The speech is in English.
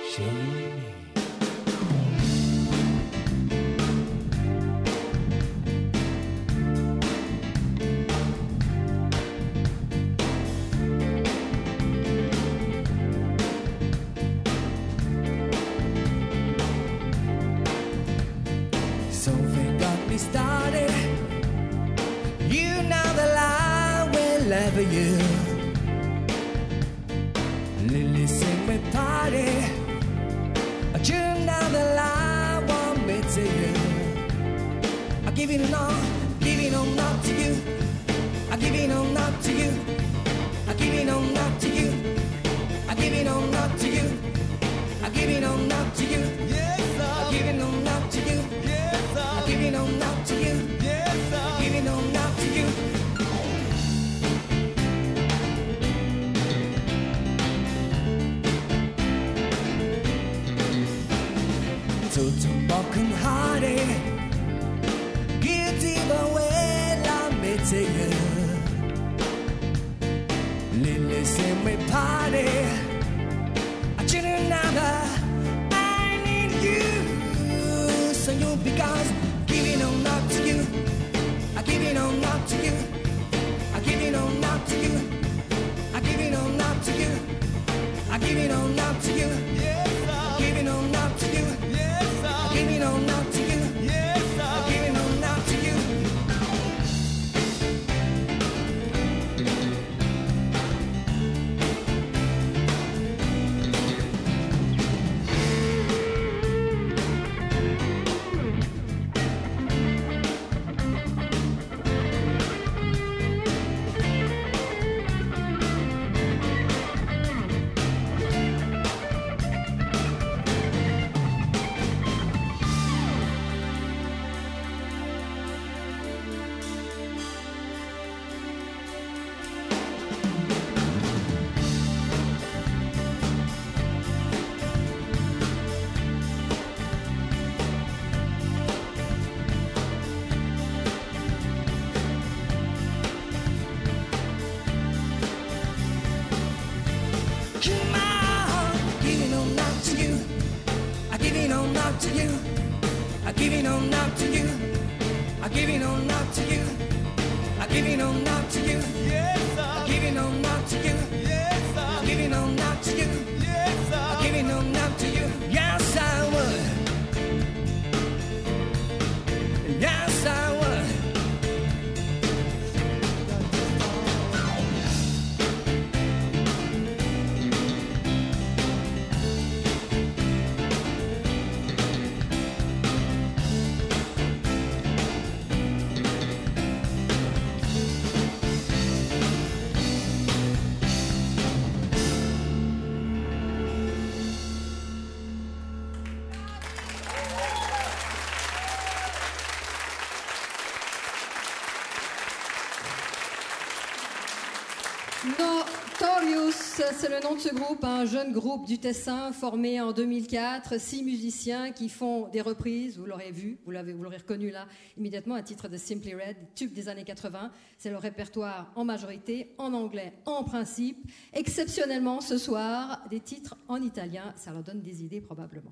show me. Something got me started. You know the lie will level you. Lily sing me party. You know the lie won't me to you. I give it all, give it all not to you. I give it all not to you. I give it all not to you. I give it all not to you. I give it all not to you. Yes, I give it all not to you. Yes, I give it all not to you. Yes, I give it all not to you. Tutto broken hearted, guilty but well I admit to you. Lily sing me party. I shouldn't never. I need you. So you because giving on not to you. I give it on not to you. I give it on not to you. I give it on not to you. I give it on not to you. Yes, I give it on not to you. Yes, I give it on not to you. Yes, I give it on not to you. Come on, giving on not to you. I give it on not to you. I give it on not to you. I give it on not to you. I give it on not to you. Yes, I give it on not to you. Yes, I give it on not to you. Yes, I give it on not to you. Yes, I would. Yes, I would. Notorious, c'est le nom de ce groupe, un jeune groupe du Tessin formé en 2004, 6 musiciens qui font des reprises, vous l'aurez vu, vous l'aurez reconnu là immédiatement, un titre de Simply Red, tube des années 80, c'est le répertoire en majorité, en anglais en principe, exceptionnellement ce soir, des titres en italien, ça leur donne des idées probablement.